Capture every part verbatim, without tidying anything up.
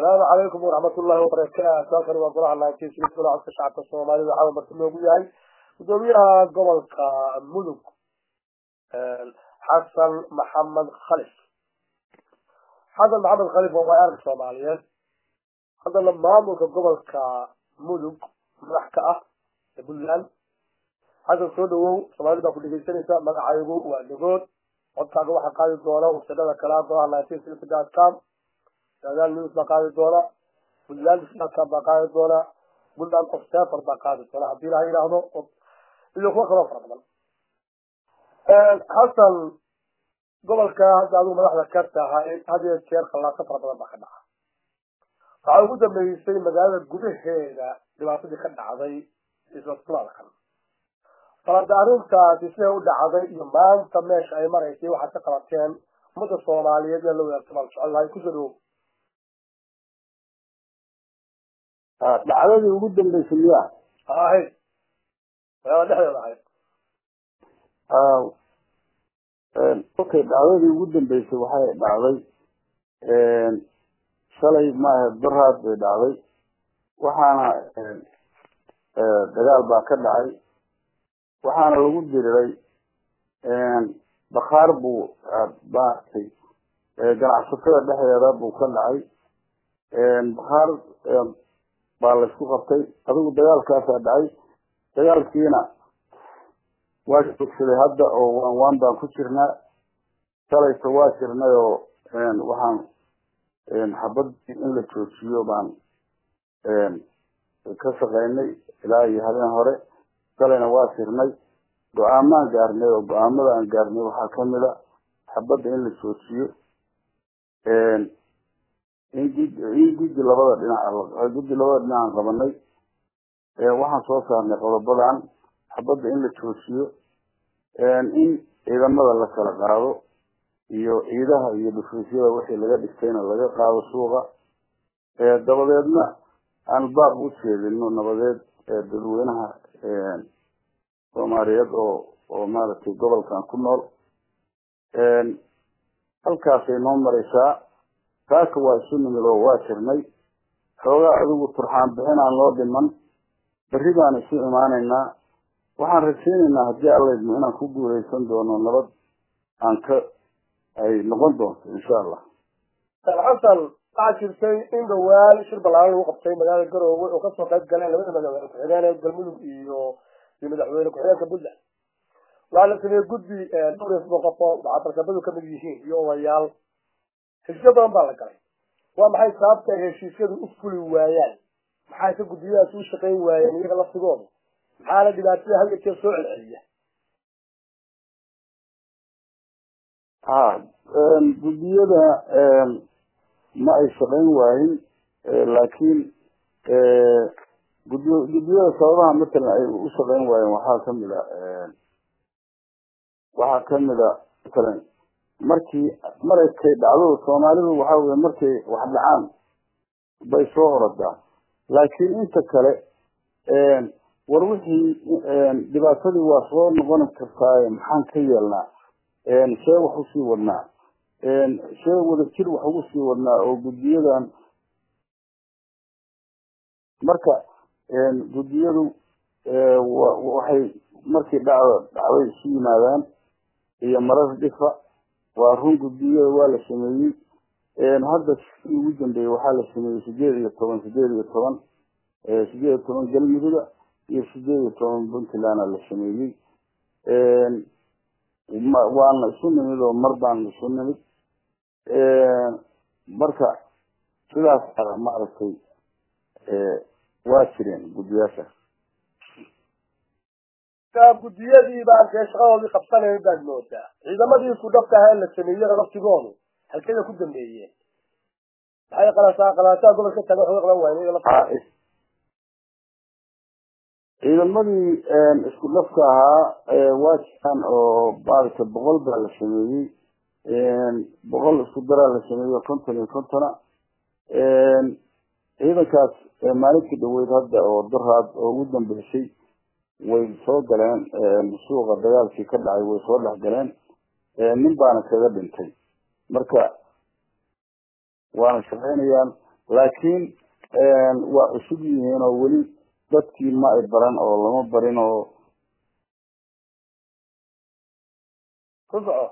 السلام عليكم ورحمة الله وبركاته. ساكن وقرأ الله كيس يقول عن الشعب الصومالي وحاول برتمه وياي ودويها قبل ملك حسن محمد خلف. حسن محمد خلف هو عارف الصوماليين. هذا لما ملك قبل كملك محكأة بلدان. هذا صدقه صومالي بقول لك سنة ما عيبه ودقود وقت جوا حقائق الدولة وسدد كلام قرأ الله كيس يقول كام. هذا الناس بقاعد الدولة بلدان بسنة بقاعد الدولة بلدان أفتاء بقاعد الدولة عبد الله يلاهنا اللي هو خلاص رمضان. حسن قبل كهذا هذا ما راح ذكرتها هذه الشيء خلاص رمضان بخدها. فعودة من يصير مجال الجبه هذا دلوقتي خدنا عضي إذا طلع لكم. فدارون تاسيسه وده عضي يومان تمش أي مرة يسوي حتى قراتين مدة الصومالية اللي يرتبط إن شاء الله يكسروا. dhacdadii ugu dambeysay yaa هاي waa dhexdeeda ah ee okay dhacdadii ugu dambeysay waxay dhacday ee shalay ma daraad bay dhacday waxaana ee dagaal baa ka dhacay waxaana lagu diriray ee bakhaar buu baatay ee ganacsatada dhexdeeda buu ka dhacay ee bakhaar baa la isku qabtay adigu dagaalkaas dhacay dagaalkiina waa joogsaday hadda oo waan waan baan ku jirnaa shalayto waa jirnay oo waxaan xabad in la joojiyo baan ka shaqaynay ilaa iyo habeen hore shalayna waa jirnay go'aamaan gaarnay oo go'aamada aan gaarnay waxaa ka mid ah xabadda in la joojiyo in guddi labada dhinac guddi labada dhinac qabanay ee waxaan soo saarnay qodobadan xabadda in la joojiyo in ciidamada la kala qaado iyo ciidaha iyo dhufiisyada wixii laga dhigtayna laga qaado suuqa ee dabadeedna aan baab u jeedino nabadeed ee dadweynaha ee Soomaaliyeed oo oo maaragtay gobolkan ku nool ee halkaas ay noo maraysaa taas waa sunnimada waa jirnay xoogaa adigu turxaan bixin aan loo dhiman bari baan isu imaanaynaa waxaan rajaynaynaa haddii alla idmo inaan ku guuleysan doono nabad aan ka ay noqon doonto insha allah xasan waxaa jirtay in dhawaan shir balaaran lagu qabtay magaalada Garowe oo kasoo qayb galeen labada magaalo ku-xigeenka galmudug iyo iyo madaxweyne ku-xigeenka Puntland waxaa la sameeyay guddi dhowr iyo soddon qof oo barkabadu ka mid yihiin iyo odayaal heshiis badan baa la galay waa maxay sababta heshiisyadu u fuli waayaan maxay ka guddiyaha u shaqeyn waayeen iyaga laftigooda maxaa la dhibaatada hal jeer soo celceliya ah guddiyada ma ay shaqeyn waayeen laakiin guddiyada sababaha markana ay u shaqeyn waayeen waxaa ka mid ah waxaa ka mid ah kale markii markay dhacdo Soomaalidu waxa weeye markay wax dhacaan bay soo oradaa laakiin inta kale ee war wixii dhibaatadii waa soo noqon kartaa maxaan ka yeelnaa ee shay wax u sii wadnaa ee shay wada jir wax ugu sii wadnaa oo guddiyadan marka ee guddiyadu ee waxay markii dhacdo dhacday isu yimaadaan iyo marar dhifa waa run guddiyo waa la sameeyay ee hadda ugu dambeeyay waxaa la sameeyay sideed iyo toban sideed iyo toban ee sideed iyo toban galmudug iyo sideed iyo toban Puntland la sameeyay ee waana isu nimid oo mar baan isu nimid ee marka sidaas ma aragtay ee waa jireen guddiyaasha gudiyadii baan ka shaqadoodii qabsanay baad moodaa ciidamadii ku dhabta ahaa la sameeyay laftigoodu halkay ku dambeeyeen waxay qalasa qalasa gobolka tago xoogla waynay la faa'iis ciidamadii isku dhafka ahaa waa jiraan oo baarka boqol baa la sameeyay boqol isku dara la sameeyay konton iyo konton ciidankaas maalintii dhaweyd hadda oo daraad oo ugu dambeysay way soo galeen suuqa dagaalkii ka dhacay way soo dhex galeen nin baana kaga dhintay marka waana shaqeynayaan laakiin waa cusub yihiin oo weli dadkii ma ay baran oo lama barin oo kusoco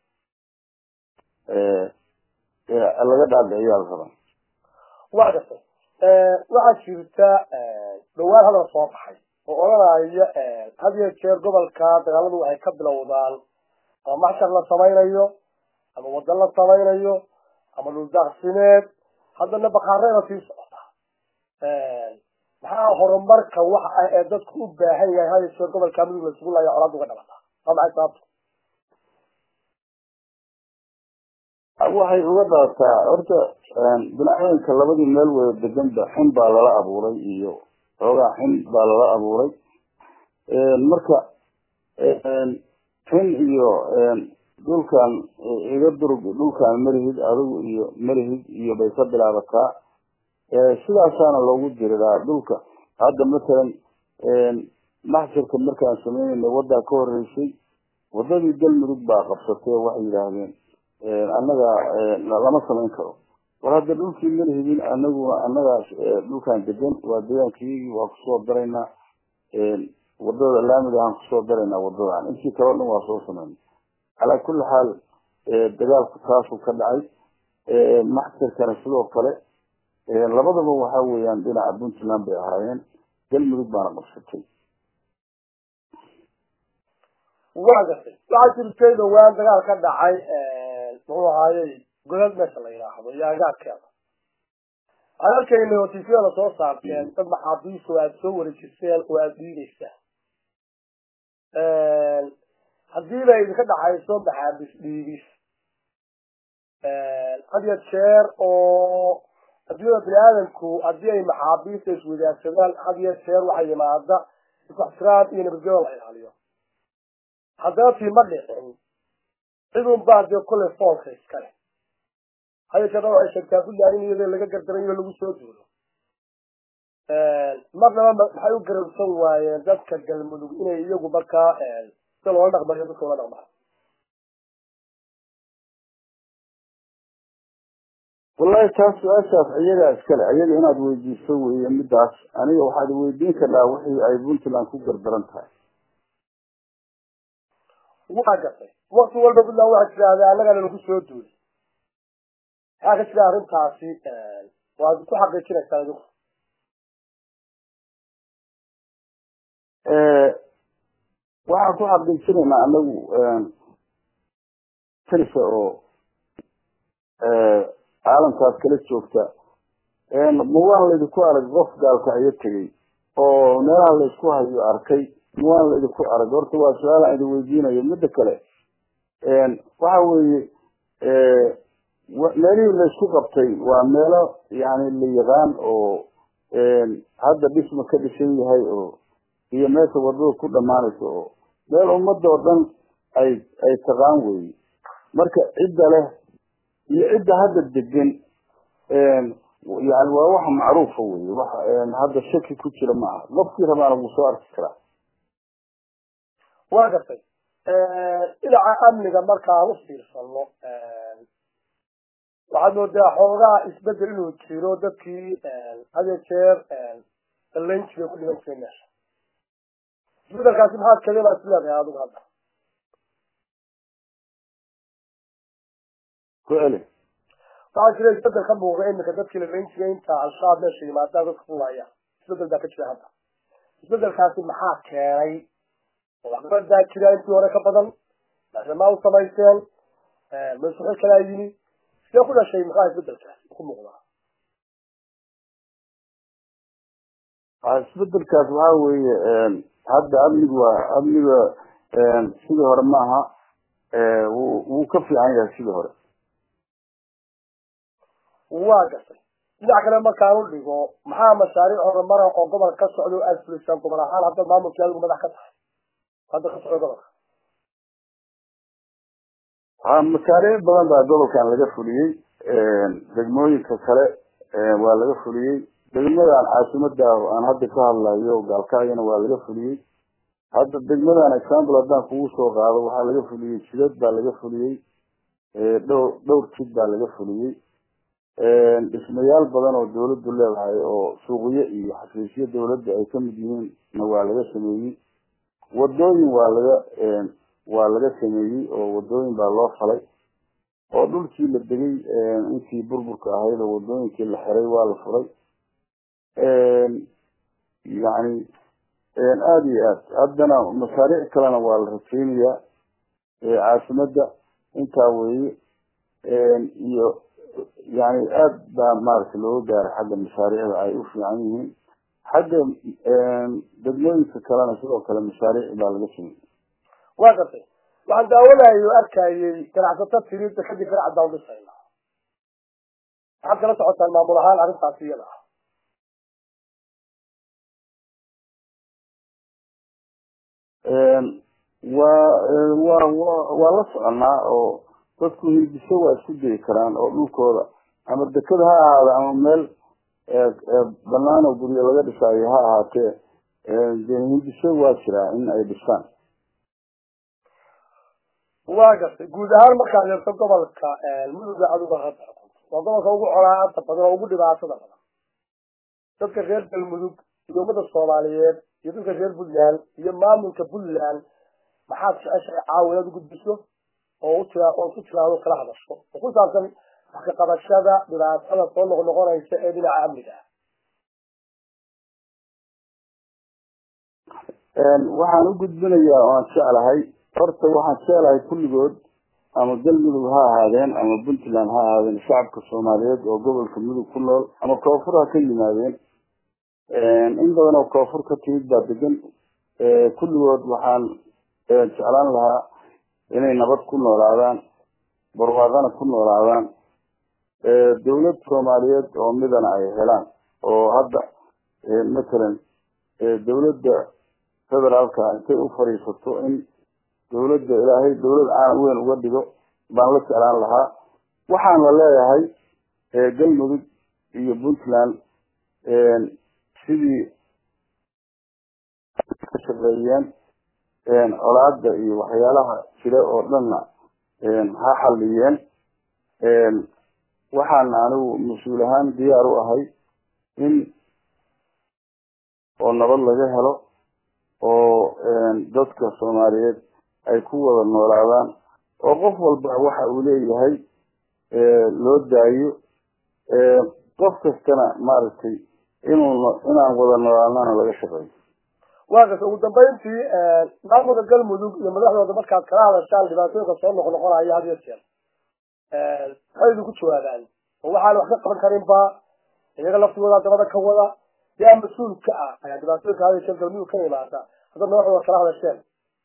laga dhaadhiciyo alqaban waa gartay waxaa jirta dhowaan hadal soo baxay oo odhanaya had iyo jeer gobolka dagaaladu waxay ka bilowdaan ama maxshar la samaynayo ama wadan la samaynayo ama dhuldaaqsimeed haddana baqaareeda sii socota maxaa horumarka waxa ah ee dadku u baahan yahay had iyo jeer gobolka mudug la isugu laaya colaad uga dhalata waa maxay sababta waxay uga dhalataa horta binaadamka labadii meel wada deganba xin baa lala abuuray iyo xoogaa xin baa lala abuuray marka xin iyo dhulkan iga durug dhulkan marihid adigu iyo marihid iyo bay ka bilaabataa sidaasaana loogu diriraa dhulka hadda matalan maxsharka markaan samaynayna wadaa ka horeysay wadadii galmudug baa qabsatay waxay yidhaahdeen annaga lama samayn karo war hadda dhulkii marihidin anaguna annagaas dhulkan degan waa deegaankiyagii waa kusoo daraynaa wadada laamida aan kusoo daraynaa wadadan intii kaleo dhan waa soo samayna calaa kulli xaal dagaalku taasuu ka dhacay maxsarkana sidoo kale labadaba waxa weeyaan dhinaca puntland bay ahaayeen galmudug baana qabsatay waa gartay waxaa jirtay dhowaan dagaal ka dhacay muxuu ahaayey godad meesha la yidhaahdo iyo agaarkeeda waxaan arkayna oo tifyada soo saarteen dad maxaabiis oo aada soo wareejiseen oo aada dhiibaysaan haddii bay idinka dhacayso maxaabis dhiibis had iyo jeer oo adduunyada bini aadamku haddii ay maxaabiista iswadaagsadaan had iyo jeer waxaa yimaada isixtiraam iyo nabadgelyo la ilaaliyo haddana tii ma dhicin cidun baa dee kullay foolka iskale haya jeerna waxay sheegtaa puntland in iyadoo laga gardarayo lagu soo duulo marnaba maxay u garabsan waayeen dadka galmudug inay iyagu markaa sida loola dhaqmayo dadka ula dhaqmaa wallahi taas su-aashaas iyagaa iskale iyaga inaad weydiiso weeye midaas aniga waxaad weydiin kartaa wixii ay puntland ku gardaran tahay waa gartay wakti walba puntland waxaa tidhaahda annagana lagu soo duulay maxaa ka jira arrintaasi waad ku xaqiijinaysaa idinku waxaan ku xaqiijinaynaa anagu talisa oo caalamkaas kala joogta ma waan laydinku arag qof gaalka ayo tegay oo meelaha laysku hayo arkay ma waan laydinku arag horta waa su-aal aan idin weydiinayo midda kale waxa weeye meelihii laysku qabtay waa meelo yani la yaqaan oo hadda dhisma ka dhisan yahay oo iyo meesha wadada ku dhamaanaysa oo meel ummadda oo dhan ay ay taqaan weye marka cidda leh iyo cidda hadda degan yani waa wax macruufa weye wax hadda shaki ku jira ma aha qofkii rabaana wuu soo arki karaa waa gartay dhinaca amniga markaan u fiirsano waxaad moodaa xoogaa isbedel inuu jiro dadkii hadiyo jeer lanjiga ku dhigan jiray meesha isbedelkaasi maxaad kadeebaa isleedahay adigu hadda ku celi waxaa jira isbedel ka muuqda iminka dadkii lalanjiga inta al-shabaab meesha yimaadaan dadka ku laaya isbedel baa ka jira hadda isbedelkaasi maxaa keenay waxbadaa jira intii hore ka badan maadamaa u samayseen masuxo kalaa yimi sidee ku dhashay maxaa isbedelkaas ku muuqdaa isbedelkaas waxa weeye hadda amnigu waa amniga sidii hore maaha wuu ka fiican yahay sidii hore waa gartay dhinac kale markaan u dhigo maxaa mashaariic horumara oo gobolka ka socda o aada fulisaan gobol ahaan hadda maamulkii adigu madax ka tahay hadda ka socda gobolka ha mashaariic badan baa gobolkan laga fuliyey degmooyinka kale waa laga fuliyey degmadan caasimada aan hadda ka hadlayo gaalkacyana waa laga fuliyey hadda degmadan example haddaan kugu soo qaado waxaa laga fuliyey jidad baa laga fuliyey dhowr dhowr jid baa laga fuliyey dhismayaal badan oo dawladdu leedahay oo suuqyo iyo xafiisyo dawladda ay ka mid yihiin waa laga sameeyey wadooyin waa laga waa laga sameeyey oo wadooyin baa loo falay oo dhulkii la degay intii burburka ahayd oo wadooyinkii la xiray waa la furay yani aada iyo aad haddana mashaariic kalena waa la rajeynayaa caasimada intaa weeye iyo yani aad baa maaragtay looga gaaray xagga mashaariicda ay u fiican yihiin xagga degmooyinka kalena sidoo kale mashaariic baa laga sameeyey waa gartay waxaan daawanayo arkayay ganacsato tiriida kadib garacad baan dhisayna waxaad kala socotaan maamul ahaan arrintaas iyada ah waa waa waa la soconaa oo dadku hindise waa isku dayi karaan oo dhulkooda ama dekada ha ahaada ama meel banaan oo guryo laga dhisaayo ha ahaatee dee hindise waa jiraa in ay dhisaan waa gartay guud ahaan markaad eegto gobolka muduga aduga hadda waa gobolka ugu colaanta badan oo ugu dhibaatada badan dadka reer galmudug iyo ummada soomaaliyeed iyo dadka reer puntland iyo maamulka puntland maxaad jeceshahay caawinaad u gudbiso oo u tira oo ku tiraado kala hadasho oo ku saabsan wax ka qabashada dhibaatada soo noqnoqonaysa ee dhinaca amniga waxaan u gudbinayaa oo aan jeclahay horta waxaan jeclahay kulligood ama galmudug ha ahaadeen ama puntland ha ahaadeen shacabka soomaaliyeed oo gobolka mudug ku nool ama koonfur ha ka yimaadeen in badan oo koonfur ka timid baa degan kulligood waxaan jeclaan lahaa inay nabad ku noolaadaan barwaaqana ku noolaadaan dawlad soomaaliyeed oo midana ay helaan oo hadda matalan dawladda federaalka intay u fadhiisato in dawladda ilaahay dawlad caan weyn uga dhigo baan la jeclaan lahaa waxaan la leeyahay galmudug iyo puntland sidii ka shaqeeyeen colaada iyo waxyaalaha jira oo dhanna ha xaliyeen waxaana anigu mas-uul ahaan diyaar u ahay in oo nabad laga helo oo dadka soomaaliyeed ay ku wada noolaadaan oo qof walba waxa uu leeyahay loo daayo qof kastana maaragtay inuu inaan wada noolaanana laga shaqeeyo waa gartay ugu dambeyntii maamulka galmudug iyo madaxdooda markaad kala hadashaan dhibaatooyinka soo noqnoqonaya had iyo jeer waxay idinku jawaabaan oo waxaan wax ka qaban karinba iyaga laftigooda dabada ka wada yaa mas-uul ka ah ayaa dhibaatooyinka had iyo jeer galmudug ka imaata hadda madaxdooda kala hadasheen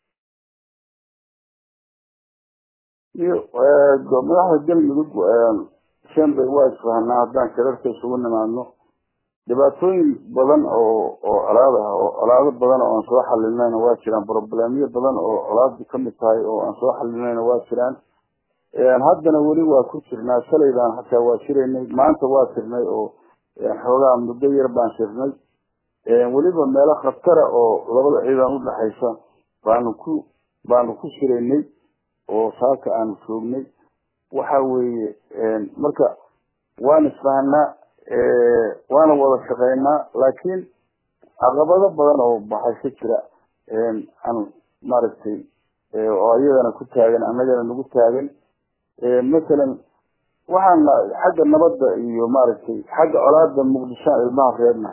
iyo madaxda galmudug shanbay waa isfahanaa haddaan shirarka isugu nimaadno dhibaatooyin badan oo oo colaad ah oo colaado badan oo aan soo xalinayna waa jiraan problemyo badan oo colaadu kamid tahay oo aan soo xalinayna waa jiraan haddana weli waa ku jirnaa shalaydaan xataa waa shiraynay maanta waa shirnay oo xoogaa muddo yar baan shirnay weliba meelo khatara oo labada ciidan udhaxaysa baanu ku baanu ku shiraynay oo saaka aanu joognay waxa weeye marka waan isfahanaa waana wada shaqeynaa laakiin caqabado badan oo baxay ka jira aan maaragtay oo iyadana ku taagan annagana nagu taagan masalan waxaana xagga nabadda iyo maaragtay xagga colaada muqdisho ilmaha reebna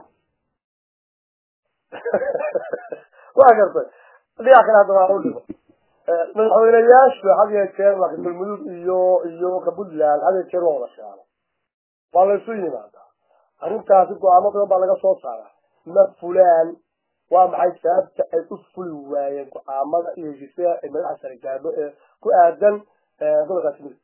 waa gartay dhinaca kale hadda waa u dhigo madaxweyneyaashu had iyo jeer waa galmudug iyo iyo ka puntland had iyo jeer waa wada shaqaalo waa la isu yimaadaa arrintaasi go-aamo badan baa laga soo saaraa ma fulaan waa maxay sababta ay u fuli waayeen go-aamada iyo heshiisyada ay madaxa sare gaadho ee ku aadan gobolkaasi mudug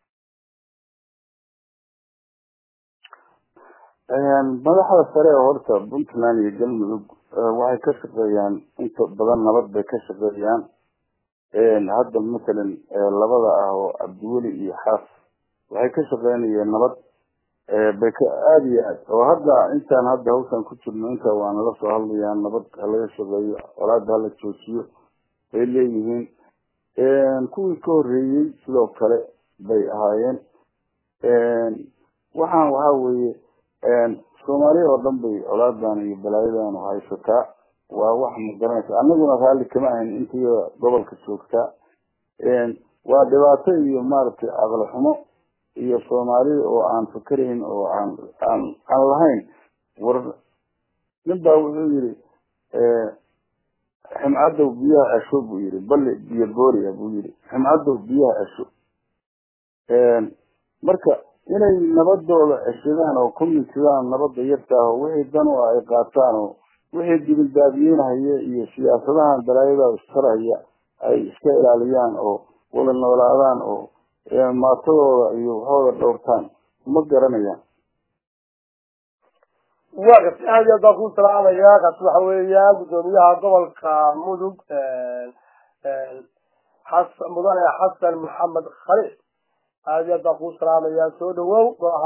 madaxda sare oo horta puntland iyo galmudug waxay ka shaqeeyaan inta badan nabad bay ka shaqeeyaan hadda matalan labada ah oo cabdiweli iyo xaas waxay ka shaqeynayeen nabad bay ka aada iyo aad oo hadda intaan hadda hawshan ku jirno inta waa nala soo hadlayaan nabad halaga shaqeeyo colaada hala joojiyo bay leeyihiin kuwii ka horreeyey sidoo kale bay ahaayeen waxaan waxa weeye een Soomaaliya oo dhan bay colaadaan iyo balaayadan oo haysataa waa wax ma garanaysa anaguna raali kama ahayn intii gobolka joogta een waa dhibaato iyo maaragtay aqal xumo iyo Soomaaliya oo aan fikirayn oo aan aan aan lahayn war ninba wuxuu yiri ee ximcado biyaha asho buu yiri bal biyo booriya buu yiri ximcado biyaha asho een marka inay nabadooda ashadaan oo community-dan nabadda yarta ah wixii dan oo ay qaataan oo wixii dibadbaadiyeenaya iyo siyaasadahan dalaayada istaraya ay iska ilaaliyaan oo wada noolaadaan oo maatadooda iyo waxooda dhowrtaan ma garanayaan وقت هذا دكتور سلام يا قص وحويا قدوميها قبل كمدق حسن مدن حسن محمد خليل هذا دكتور سلام يا سود